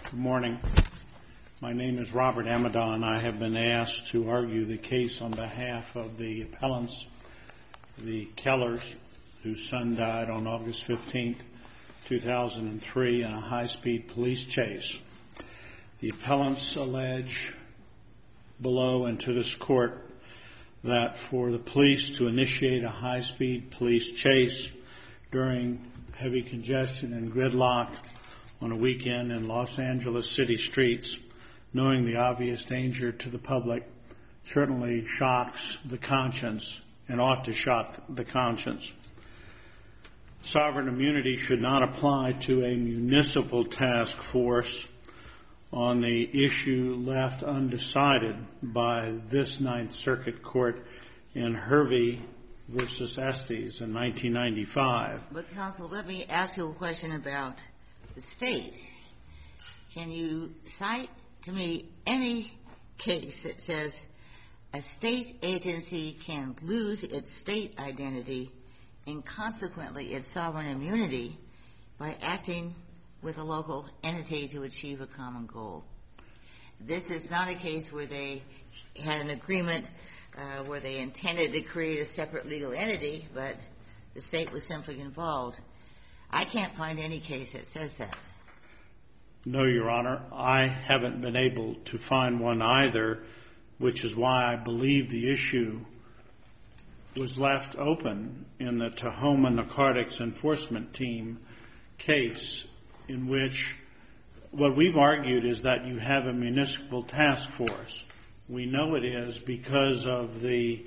Good morning. My name is Robert Amadon. I have been asked to argue the case on behalf of the appellants, the Kellers, whose son died on August 15, 2003 in a high-speed police chase. The appellants allege below and to this court that for the police to initiate a high-speed police chase during heavy congestion and gridlock on a weekend in Los Angeles city streets, knowing the obvious danger to the public, certainly shocks the conscience and ought to shock the conscience. Sovereign immunity should not apply to a municipal task force on the issue left undecided by this Ninth Circuit Court in Hervey versus Estes in 1995. But, counsel, let me ask you a question about the state. Can you cite to me any case that says a state agency can lose its state identity and consequently its sovereign immunity by acting with a local entity to achieve a common goal? This is not a case where they had an agreement where they intended to create a separate legal entity, but the state was simply involved. I can't find any case that says that. No, Your Honor. I haven't been able to find one either, which is why I believe the issue was left open in the Tahoma Narcotics Enforcement Team case, in which what we've argued is that you have a municipal task force. We know it is because of the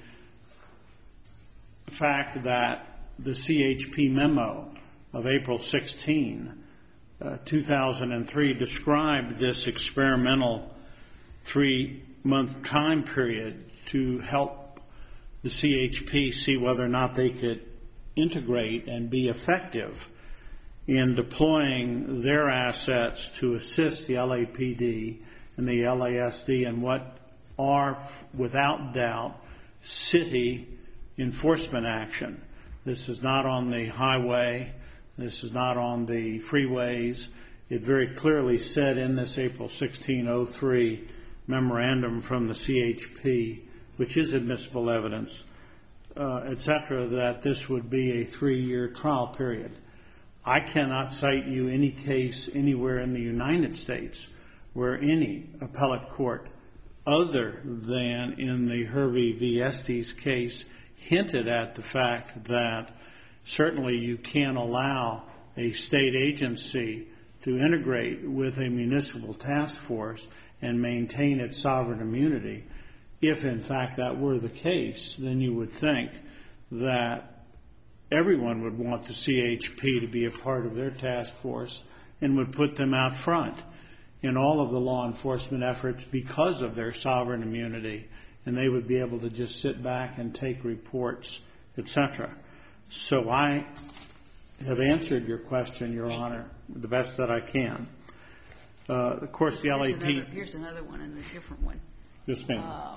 fact that the CHP memo of April 16, 2003 described this experimental 3-month time period to help the CHP see whether or not they could integrate and be effective in deploying their assets to assist the LAPD and the LASD in what are, without doubt, city enforcement action. This is not on the highway. This is not on the freeways. It very clearly said in this April 1603 memorandum from the CHP, which is admissible evidence, etc., that this would be a 3-year trial period. I cannot cite you any case anywhere in the United States where any appellate court, other than in the Hervey v. Estes case, hinted at the fact that certainly you can't allow a state agency to integrate with a municipal task force and maintain its sovereign immunity. If, in fact, that were the case, then you would think that everyone would want the CHP to be a part of their task force and would put them out front in all of the law enforcement efforts because of their sovereign immunity, and they would be able to just sit back and take reports, etc. So I have answered your question, Your Honor, the best that I can. Of course, the LAP... Here's another one and a different one. Yes, ma'am.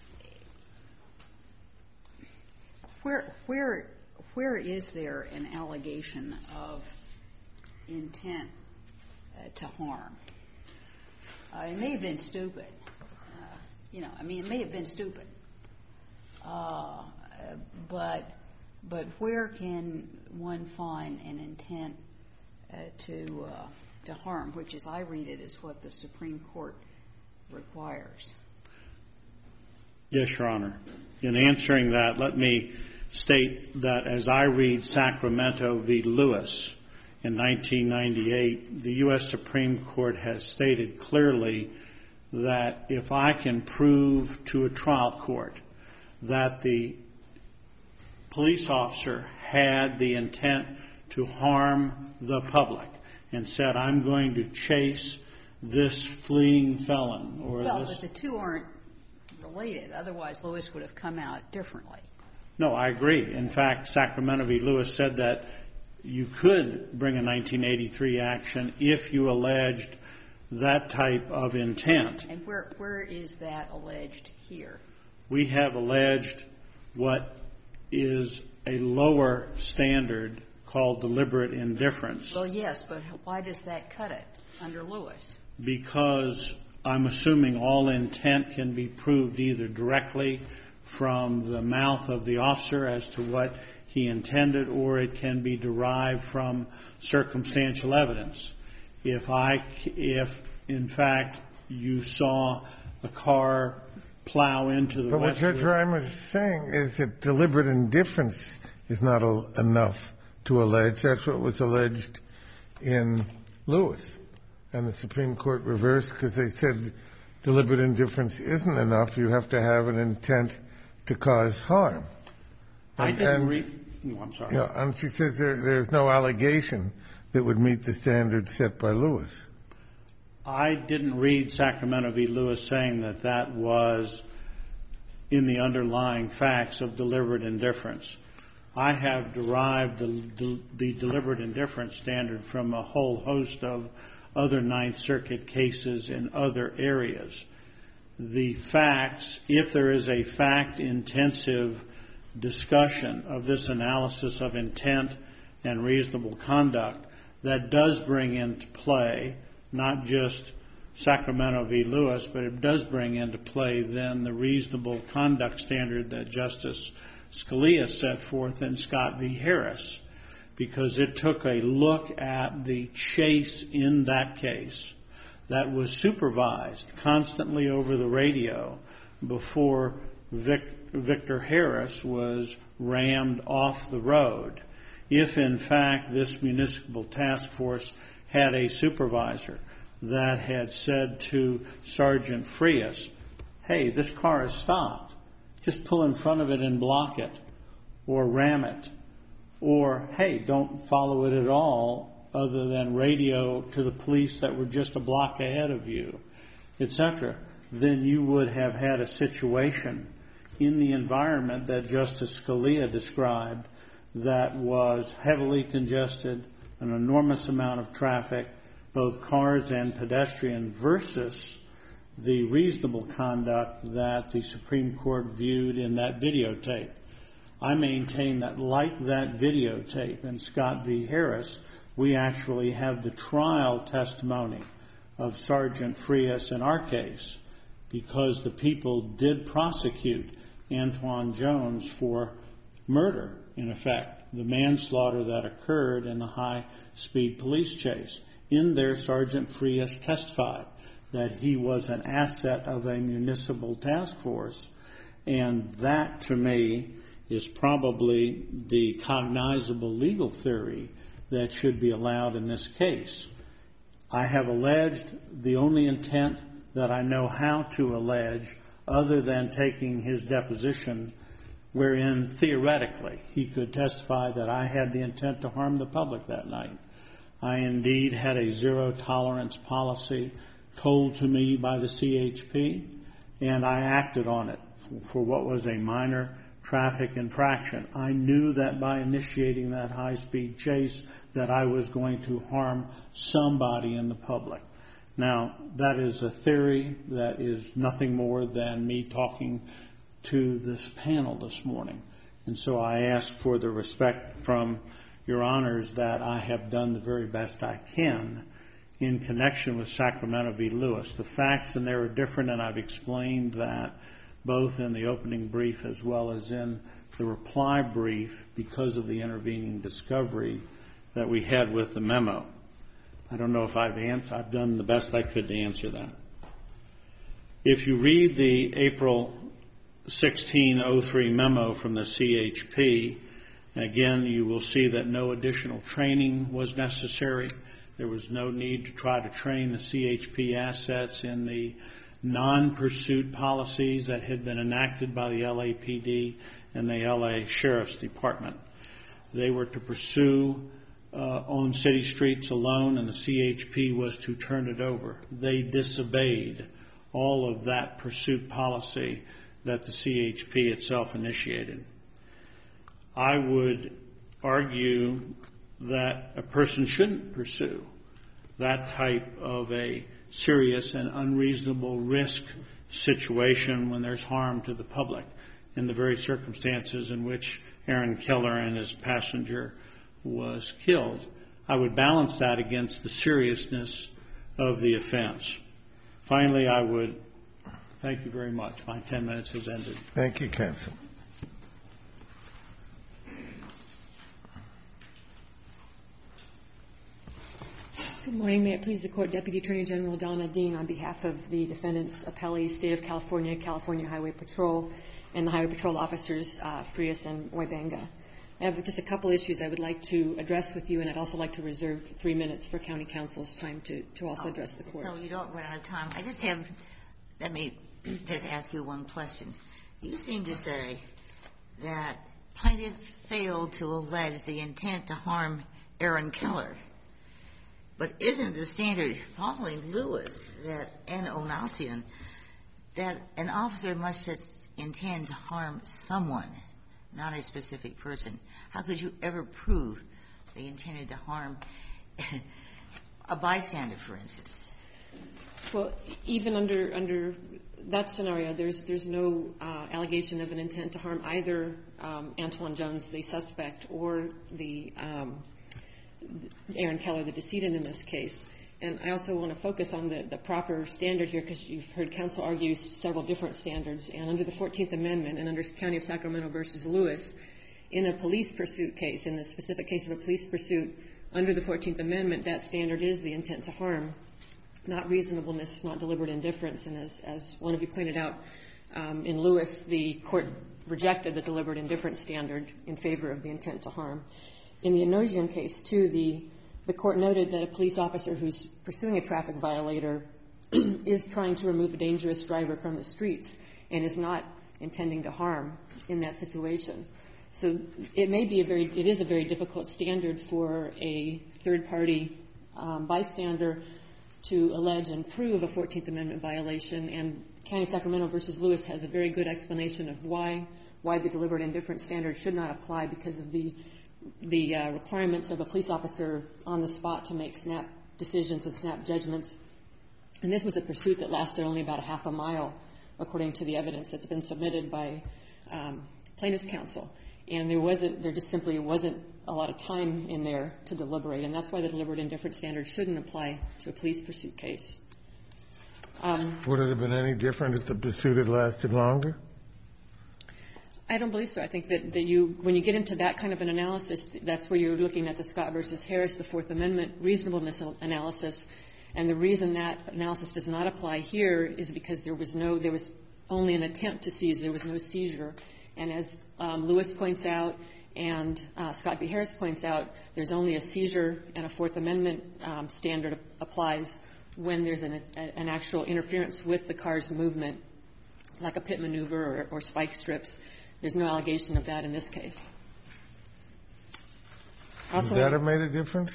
Where is there an allegation of intent to harm? It may have been stupid. It may have been stupid. But where can one find an intent to harm, which, as I read it, is what the Supreme Court requires? Yes, Your Honor. In answering that, let me state that as I read Sacramento v. Lewis in 1998, the U.S. Supreme Court has stated clearly that if I can prove to a trial court that the police officer had the intent to harm the public and said, I'm going to chase this fleeing felon or but the two aren't related. Otherwise, Lewis would have come out differently. No, I agree. In fact, Sacramento v. Lewis said that you could bring a 1983 action if you alleged that type of intent. And where is that alleged here? We have alleged what is a lower standard called deliberate indifference. Well, yes, but why does that cut it under Lewis? because I'm assuming all intent can be proved either directly from the mouth of the officer as to what he intended, or it can be derived from circumstantial evidence. If in fact you saw a car plow into the But what Judge Reimer is saying is that deliberate indifference is not enough to allege. That's what was alleged in Lewis. And the Supreme Court reversed because they said deliberate indifference isn't enough. You have to have an intent to cause harm. I didn't read. No, I'm sorry. Yeah, and she says there's no allegation that would meet the standard set by Lewis. I didn't read Sacramento v. Lewis saying that that was in the underlying facts of deliberate indifference. I have derived the deliberate indifference standard from a whole host of other Ninth Circuit cases in other areas. The facts, if there is a fact-intensive discussion of this analysis of intent and reasonable conduct, that does bring into play not just Sacramento v. Lewis, but it does bring into play then the reasonable conduct standard that Justice Scalia set forth in Scott v. Harris, because it took a look at the chase in that case that was supervised constantly over the radio before Victor Harris was rammed off the road. If, in fact, this municipal task force had a supervisor that had said to Sergeant Frias, hey, this car is stopped, just pull in front of it and block it, or ram it, or, hey, don't follow it at all other than radio to the police that were just a block ahead of you, etc., then you would have had a situation in the environment that Justice Scalia described that was heavily congested, an enormous amount of traffic, both cars and pedestrian, versus the reasonable conduct that the Supreme Court viewed in that videotape. I maintain that, like that videotape in Scott v. Harris, we actually have the trial testimony of Sergeant Frias in our case, because the people did prosecute Antoine Jones for murder, in effect, the manslaughter that occurred in the high-speed police chase. In there, Sergeant Frias testified that he was an asset of a municipal task force, and that, to me, is probably the cognizable legal theory that should be allowed in this case. I have alleged the only intent that I know how to allege, other than taking his deposition, wherein theoretically he could testify that I had the intent to harm the public that night. I indeed had a zero-tolerance policy told to me by the CHP, and I acted on it for what was a minor traffic infraction. I knew that by initiating that high-speed chase that I was going to harm somebody in the public. Now, that is a theory that is nothing more than me talking to this panel this morning. And so I ask for the respect from Your Honors that I have done the very best I can in connection with Sacramento v. Lewis. The facts in there are different, and I've explained that both in the opening brief as well as in the reply brief because of the intervening discovery that we had with the memo. I don't know if I've done the best I could to answer that. If you read the April 1603 memo from the CHP, again, you will see that no additional training was necessary. There was no need to try to train the CHP assets in the non-pursuit policies that had been enacted by the LAPD and the LA Sheriff's Department. They were to pursue on city streets alone, and the CHP was to turn it over. They disobeyed all of that pursuit policy that the CHP itself initiated. I would argue that a person shouldn't pursue that type of a serious and unreasonable risk situation when there's harm to the public in the very circumstances in which Aaron Keller and his passenger was killed. I would balance that against the seriousness of the offense. Finally, I would thank you very much. My 10 minutes has ended. Thank you, counsel. Good morning. May it please the Court, Deputy Attorney General Donna Dean, on behalf of the defendants, appellees, State of California, California Highway Patrol, and the Highway Patrol officers, Frias and Waibenga. I have just a couple issues I would like to address with you, and I'd also like to reserve 3 minutes for County Counsel's time to also address the Court. So you don't run out of time. Let me just ask you one question. You seem to say that plaintiff failed to allege the intent to harm Aaron Keller. But isn't the standard following Lewis and Onassian that an officer must just intend to harm someone, not a specific person? How could you ever prove they intended to harm a bystander, for instance? Well, even under that scenario, there's no allegation of an intent to harm either Antoine Jones, the suspect, or the Aaron Keller, the decedent in this case. And I also want to focus on the proper standard here, because you've heard counsel argue several different standards. And under the 14th Amendment and under County of Sacramento versus Lewis, in a police pursuit case, in the specific case of a police pursuit, under the 14th Amendment, that standard is the intent to harm, not reasonableness, not deliberate indifference. And as one of you pointed out, in Lewis, the court rejected the deliberate indifference standard in favor of the intent to harm. In the Onassian case, too, the court noted that a police officer who's pursuing a traffic violator is trying to remove a dangerous driver from the streets and is not intending to harm in that situation. So it is a very difficult standard for a third-party bystander to allege and prove a 14th Amendment violation. And County of Sacramento versus Lewis has a very good explanation of why the deliberate indifference standard should not apply, because of the requirements of a police officer on the spot to make snap decisions and snap judgments. And this was a pursuit that lasted only about a half a mile, according to the evidence that's been submitted by plaintiff's counsel. And there just simply wasn't a lot of time in there to deliberate. And that's why the deliberate indifference standard shouldn't apply to a police pursuit case. Would it have been any different if the pursuit had lasted longer? I don't believe so. I think that when you get into that kind of an analysis, that's where you're looking at the Scott versus Harris, the Fourth Amendment reasonableness analysis. And the reason that analysis does not apply here is because there was only an attempt to seize. There was no seizure. And as Lewis points out and Scott v. Harris points out, there's only a seizure, and a Fourth Amendment standard applies when there's an actual interference with the car's movement, like a pit maneuver or spike strips. There's no allegation of that in this case. Would that have made a difference?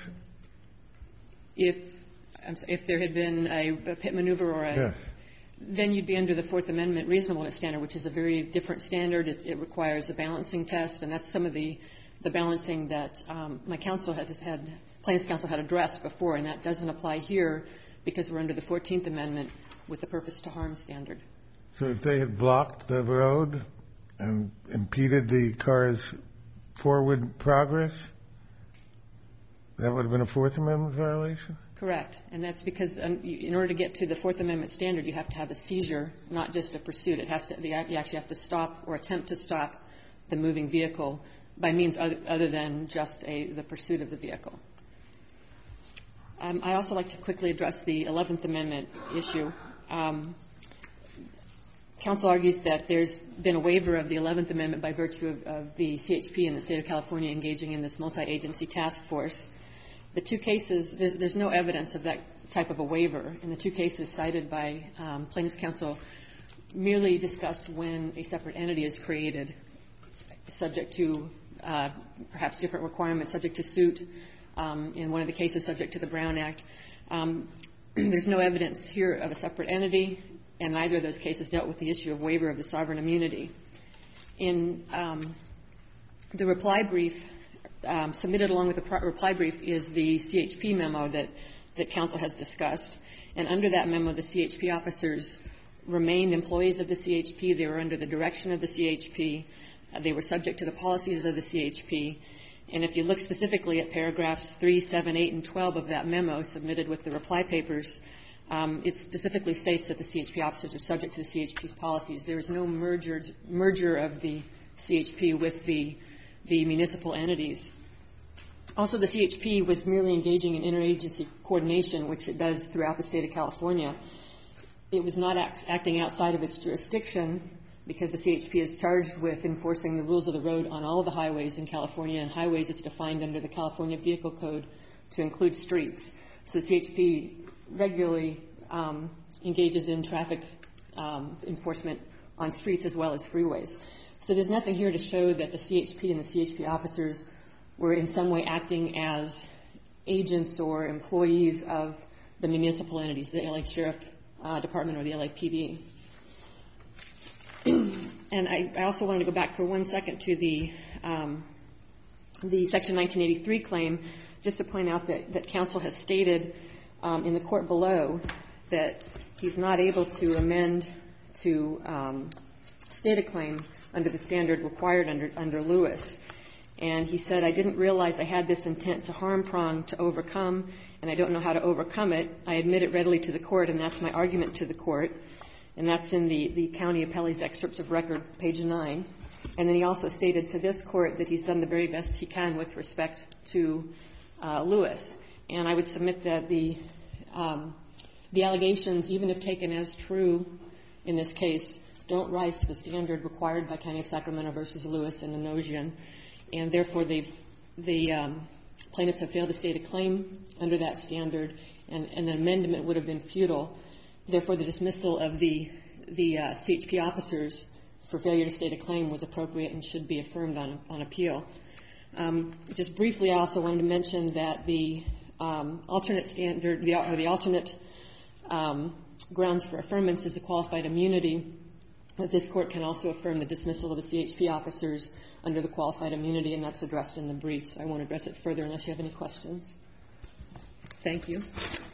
If there had been a pit maneuver or yes. Then you'd be under the Fourth Amendment reasonableness standard, which is a very different standard. It requires a balancing test, and that's some of the balancing that my counsel plaintiff's counsel had addressed before, and that doesn't apply here because we're under the 14th Amendment with the purpose to harm standard. So if they had blocked the road and impeded the car's forward progress, that would have been a Fourth Amendment violation? Correct. And that's because in order to get to the Fourth Amendment standard, you have to have a seizure, not just a pursuit. You actually have to stop or attempt to stop the moving vehicle by means other than just the pursuit of the vehicle. I also like to quickly address the 11th Amendment issue. Counsel argues that there's been a waiver of the 11th Amendment by virtue of the CHP in the state of California engaging in this multi-agency task force. The two cases, there's no evidence of that type of a waiver. And the two cases cited by plaintiff's counsel merely discuss when a separate entity is created, subject to perhaps different requirements, subject to suit. In one of the cases, subject to the Brown Act. There's no evidence here of a separate entity, and neither of those cases dealt with the issue of waiver of the sovereign immunity. In the reply brief, submitted along with the reply brief is the CHP memo that counsel has discussed. And under that memo, the CHP officers remained employees of the CHP. They were under the direction of the CHP. They were subject to the policies of the CHP. And if you look specifically at paragraphs 3, 7, 8, and 12 of that memo submitted with the reply papers, it specifically states that the CHP officers are subject to the CHP's policies. There is no merger of the CHP with the municipal entities. Also, the CHP was merely engaging in interagency coordination, which it does throughout the state of California. It was not acting outside of its jurisdiction because the CHP is charged with enforcing the rules of the road on all of the highways in California, and highways is defined under the California Vehicle Code to include streets. So the CHP regularly engages in traffic enforcement on streets as well as freeways. So there's nothing here to show that the CHP and the CHP officers were in some way acting as agents or employees of the municipal entities, the LA Sheriff Department or the LAPD. And I also wanted to go back for 1 second to the Section 1983 claim, just to point out that counsel has stated in the court below that he's not able to amend to state a claim under the standard required under Lewis. And he said, I didn't realize I had this intent to harm prong to overcome, and I don't know how to overcome it. I admit it readily to the court, and that's my argument to the court. And that's in the county appellee's excerpts of record, page 9. And then he also stated to this court that he's done the very best he can with respect to Lewis. And I would submit that the allegations, even if taken as true in this case, don't rise to the standard required by County of Sacramento versus Lewis and Nosian. And therefore, the plaintiffs have failed to state a claim under that standard, and an amendment would have been futile. Therefore, the dismissal of the CHP officers for failure to state a claim was appropriate and should be affirmed on appeal. Just briefly, I also wanted to mention that the alternate standard, the alternate grounds for affirmance is a qualified immunity. That this court can also affirm the dismissal of the CHP officers under the qualified immunity, and that's addressed in the briefs. I won't address it further unless you have any questions. Thank you.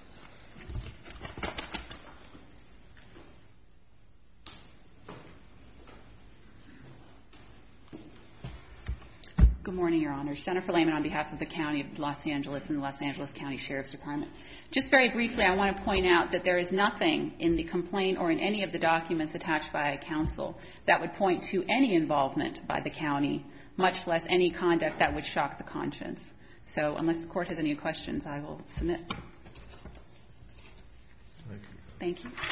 Good morning, Your Honors. Jennifer Lehman on behalf of the County of Los Angeles and the Los Angeles County Sheriff's Department. Just very briefly, I want to point out that there is nothing in the complaint or in any of the documents attached by counsel that would point to any involvement by the county, much less any conduct that would shock the conscience. So unless the Court has any questions, I will submit. Thank you.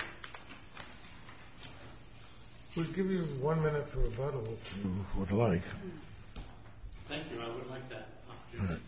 We'll give you 1 minute for rebuttal if you would like. Thank you. I would like that opportunity.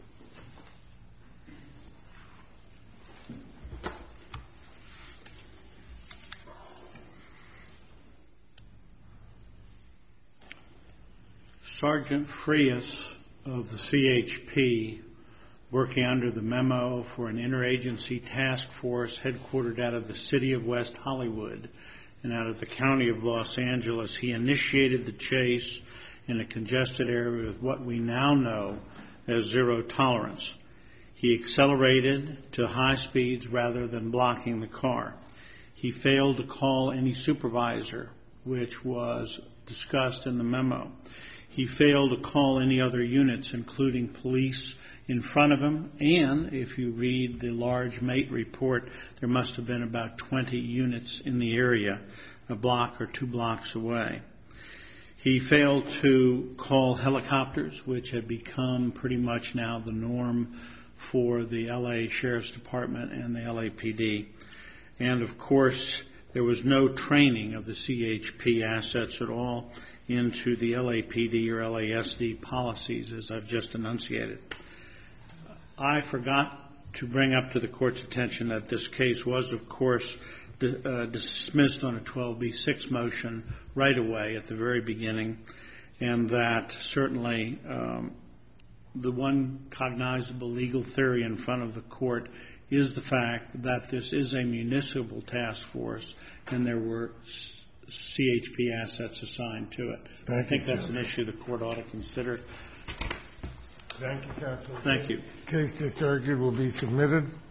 Sergeant Frias of the CHP, working under the memo for an interagency task force headquartered out of the city of West Hollywood and out of the county of Los Angeles, he initiated the chase in a congested area with what we now know as zero tolerance. He accelerated to high speeds rather than blocking the car. He failed to call any supervisor, which was discussed in the memo. He failed to call any other units, including police, in front of him. And if you read the large MATE report, there must have been about 20 units in the area, a block or 2 blocks away. He failed to call helicopters, which had become pretty much now the norm for the LA Sheriff's Department and the LAPD. And, of course, there was no training of the CHP assets at all into the LAPD or LASD policies, as I've just enunciated. I forgot to bring up to the Court's attention that this case was, of course, dismissed on a 12b6 motion right away at the very beginning, and that certainly the one cognizable legal theory in front of the Court is the fact that this is a municipal task force and there were CHP assets assigned to it. I think that's an issue the Court ought to consider. Thank you, counsel. Thank you. The case just argued will be submitted.